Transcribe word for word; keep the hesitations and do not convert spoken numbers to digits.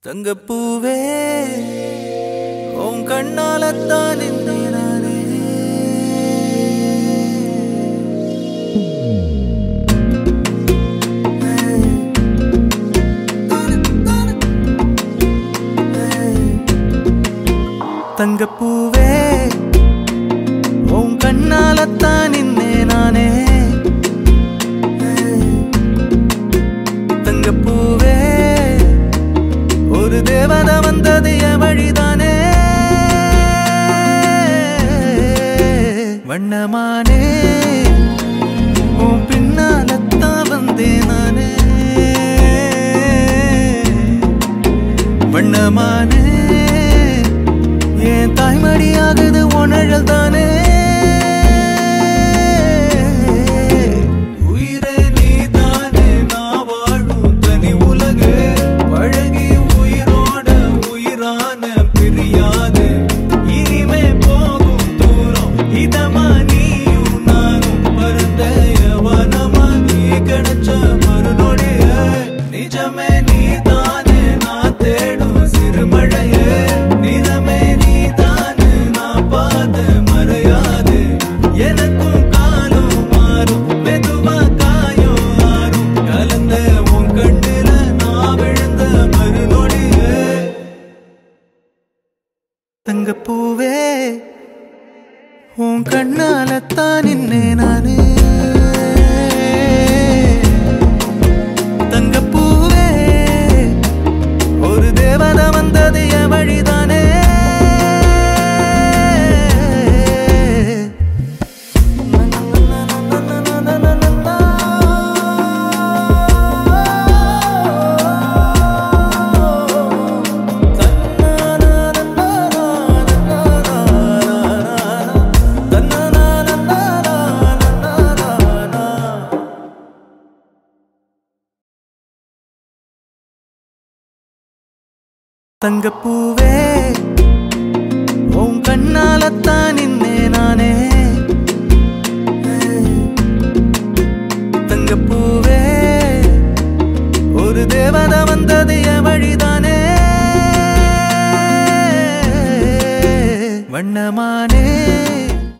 தங்கப்பூவே உன் கண்ணாலத்தான் நின்றே நானே. தங்கப்பூவே உன் கண்ணாலத்தான் நின்றே நானே. தங்கப்பூவே ஒரு தேவதை வந்தது என் வழிதானே. வண்ணமானே உன் பின்னாலத்தான் வந்தேன் நானே. வண்ணமானே என் தாய்மடியாகுது உணழல் தானே. தங்கப்பூவே உன் கண்ணாலத்தான் நின்னே நானே. தங்கப்பூவே ஒரு தேவதை வந்தது என் வழிதானே. தங்கப்பூவே உன் கண்ணாலத்தான் நின்னே நானே. தங்கப்பூவே ஒரு தேவதை வந்தது என் வழிதானே. வண்ணமானே